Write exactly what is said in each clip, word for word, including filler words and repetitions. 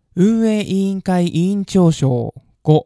運営委員会委員長賞ご、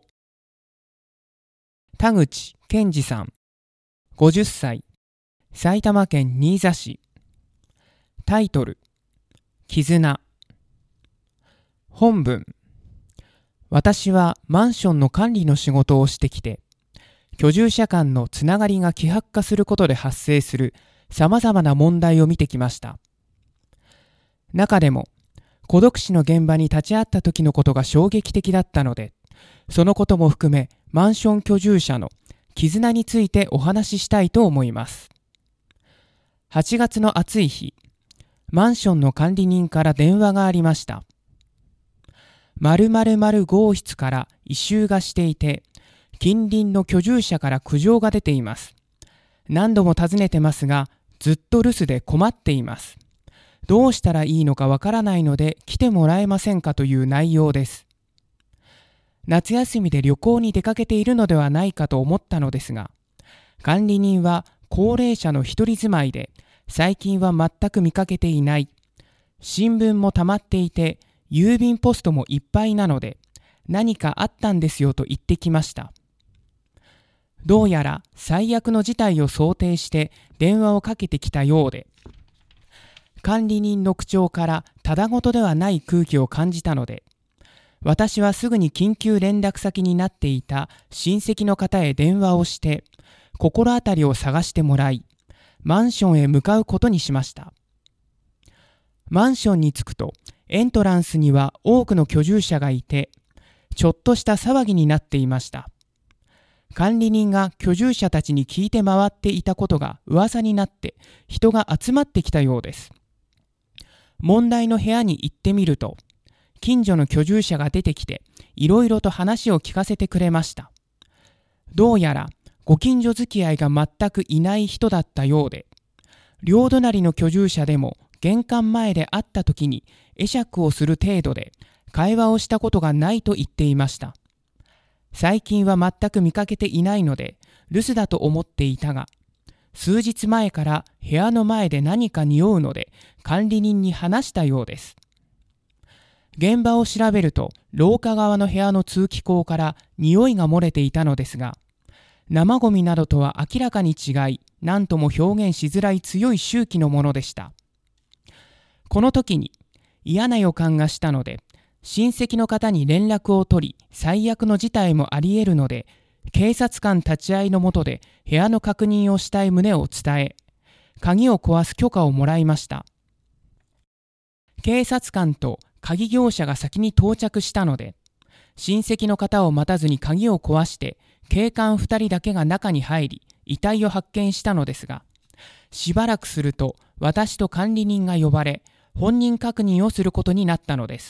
田口健二さん、ごじゅっさい、埼玉県新座市。タイトル、絆。本文。私はマンションの管理の仕事をしてきて、居住者間のつながりが希薄化することで発生する様々な問題を見てきました。中でも、孤独死の現場に立ち会った時のことが衝撃的だったので、そのことも含めマンション居住者の絆についてお話ししたいと思います。はちがつの暑い日、マンションの管理人から電話がありました。〇〇〇号室から異臭がしていて、近隣の居住者から苦情が出ています。何度も尋ねてますが、ずっと留守で困っています。どうしたらいいのかわからないので来てもらえませんかという内容です。夏休みで旅行に出かけているのではないかと思ったのですが、管理人は高齢者の一人住まいで、最近は全く見かけていない。新聞も溜まっていて、郵便ポストもいっぱいなので、何かあったんですよと言ってきました。どうやら最悪の事態を想定して電話をかけてきたようで、管理人の口調からただごとではない空気を感じたので、私はすぐに緊急連絡先になっていた親戚の方へ電話をして、心当たりを探してもらい、マンションへ向かうことにしました。マンションに着くと、エントランスには多くの居住者がいて、ちょっとした騒ぎになっていました。管理人が居住者たちに聞いて回っていたことが噂になって、人が集まってきたようです。問題の部屋に行ってみると、近所の居住者が出てきて、いろいろと話を聞かせてくれました。どうやら、ご近所付き合いが全くいない人だったようで、両隣の居住者でも玄関前で会った時に会釈をする程度で、会話をしたことがないと言っていました。最近は全く見かけていないので、留守だと思っていたが、数日前から部屋の前で何か匂うので管理人に話したようです。現場を調べると廊下側の部屋の通気口から匂いが漏れていたのですが、生ゴミなどとは明らかに違い、何とも表現しづらい強い臭気のものでした。この時に嫌な予感がしたので、親戚の方に連絡を取り、最悪の事態もあり得るので、警察官立ち会いの下で部屋の確認をしたい旨を伝え、鍵を壊す許可をもらいました。警察官と鍵業者が先に到着したので、親戚の方を待たずに鍵を壊して、警官二人だけが中に入り、遺体を発見したのですが、しばらくすると私と管理人が呼ばれ、本人確認をすることになったのです。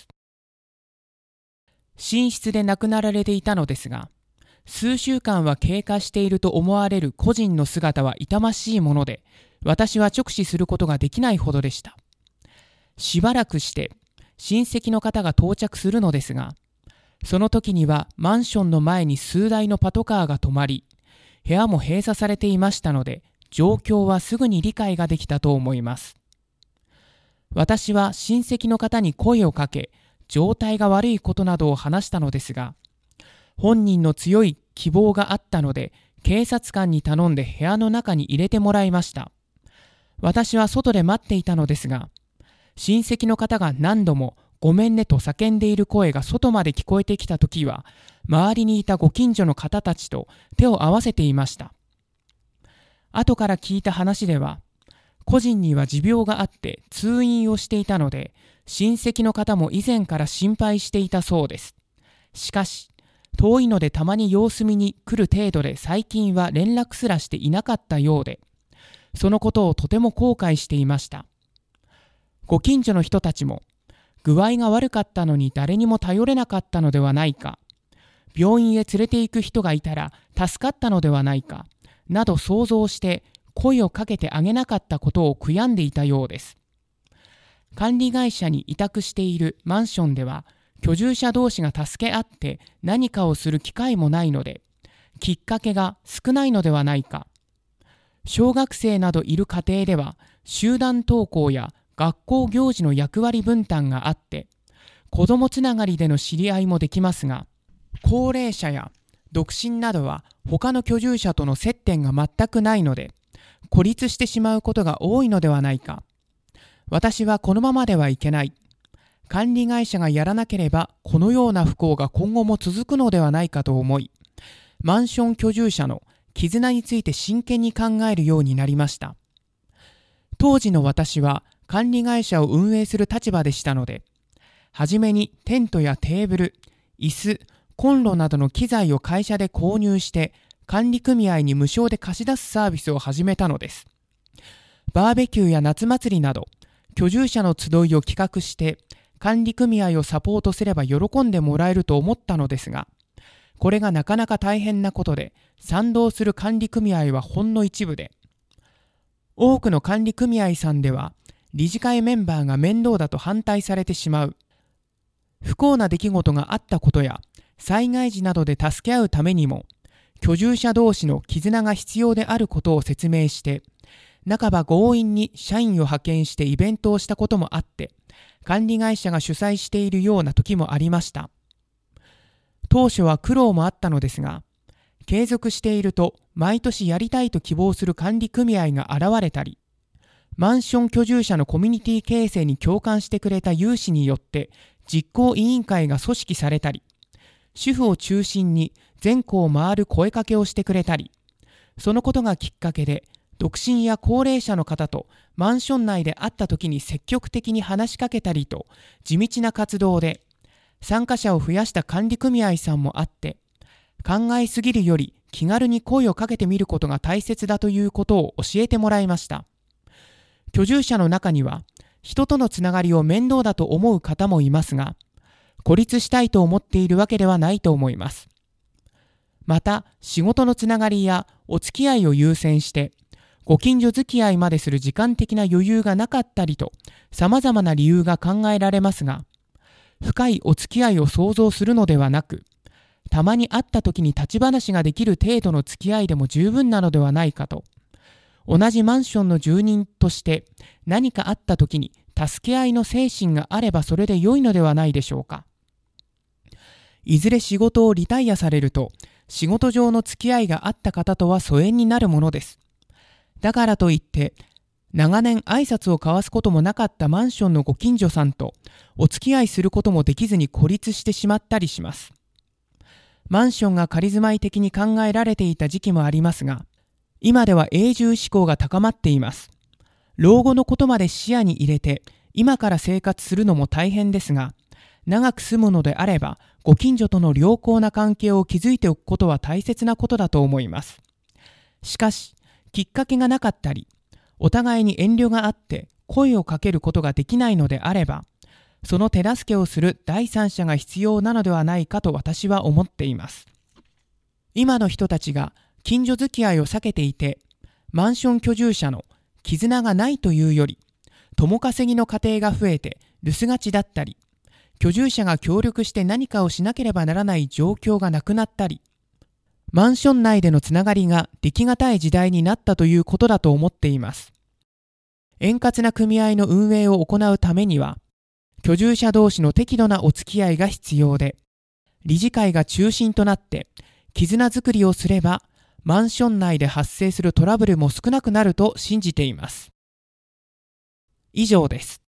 寝室で亡くなられていたのですが、数週間は経過していると思われる個人の姿は痛ましいもので、私は直視することができないほどでした。しばらくして親戚の方が到着するのですが、その時にはマンションの前に数台のパトカーが止まり、部屋も閉鎖されていましたので、状況はすぐに理解ができたと思います。私は親戚の方に声をかけ、状態が悪いことなどを話したのですが、本人の強い希望があったので、警察官に頼んで部屋の中に入れてもらいました。私は外で待っていたのですが、親戚の方が何度もごめんねと叫んでいる声が外まで聞こえてきたときは、周りにいたご近所の方たちと手を合わせていました。後から聞いた話では、個人には持病があって通院をしていたので、親戚の方も以前から心配していたそうです。しかし、遠いのでたまに様子見に来る程度で最近は連絡すらしていなかったようで、そのことをとても後悔していました。ご近所の人たちも、具合が悪かったのに誰にも頼れなかったのではないか、病院へ連れて行く人がいたら助かったのではないか、など想像して声をかけてあげなかったことを悔やんでいたようです。管理会社に委託しているマンションでは、居住者同士が助け合って何かをする機会もないので、きっかけが少ないのではないか。小学生などいる家庭では、集団登校や学校行事の役割分担があって、 子供つながりでの知り合いもできますが、高齢者や独身などは他の居住者との接点が全くないので、孤立してしまうことが多いのではないか。私はこのままではいけない。管理会社がやらなければこのような不幸が今後も続くのではないかと思い、マンション居住者の絆について真剣に考えるようになりました。当時の私は管理会社を運営する立場でしたので、はじめにテントやテーブル、椅子、コンロなどの機材を会社で購入して管理組合に無償で貸し出すサービスを始めたのです。バーベキューや夏祭りなど居住者の集いを企画して管理組合をサポートすれば喜んでもらえると思ったのですが、これがなかなか大変なことで、賛同する管理組合はほんの一部で、多くの管理組合さんでは理事会メンバーが面倒だと反対されてしまう。不幸な出来事があったことや災害時などで助け合うためにも居住者同士の絆が必要であることを説明して、半ば強引に社員を派遣してイベントをしたこともあって、管理会社が主催しているような時もありました。当初は苦労もあったのですが、継続していると毎年やりたいと希望する管理組合が現れたり、マンション居住者のコミュニティ形成に共感してくれた有志によって実行委員会が組織されたり、主婦を中心に全校を回る声かけをしてくれたり、そのことがきっかけで独身や高齢者の方とマンション内で会った時に積極的に話しかけたりと地道な活動で参加者を増やした管理組合さんもあって、考えすぎるより気軽に声をかけてみることが大切だということを教えてもらいました。居住者の中には人とのつながりを面倒だと思う方もいますが、孤立したいと思っているわけではないと思います。また、仕事のつながりやお付き合いを優先してご近所付き合いまでする時間的な余裕がなかったりと様々な理由が考えられますが、深いお付き合いを想像するのではなく、たまに会った時に立ち話ができる程度の付き合いでも十分なのではないかと、同じマンションの住人として何かあった時に助け合いの精神があればそれで良いのではないでしょうか。いずれ仕事をリタイアされると、仕事上の付き合いがあった方とは疎遠になるものです。だからといって、長年挨拶を交わすこともなかったマンションのご近所さんとお付き合いすることもできずに孤立してしまったりします。マンションが仮住まい的に考えられていた時期もありますが、今では永住志向が高まっています。老後のことまで視野に入れて、今から生活するのも大変ですが、長く住むのであれば、ご近所との良好な関係を築いておくことは大切なことだと思います。しかし、きっかけがなかったり、お互いに遠慮があって声をかけることができないのであれば、その手助けをする第三者が必要なのではないかと私は思っています。今の人たちが近所付き合いを避けていて、マンション居住者の絆がないというより、共稼ぎの家庭が増えて留守がちだったり、居住者が協力して何かをしなければならない状況がなくなったり、マンション内でのつながりができがたい時代になったということだと思っています。円滑な組合の運営を行うためには、居住者同士の適度なお付き合いが必要で、理事会が中心となって絆づくりをすれば、マンション内で発生するトラブルも少なくなると信じています。以上です。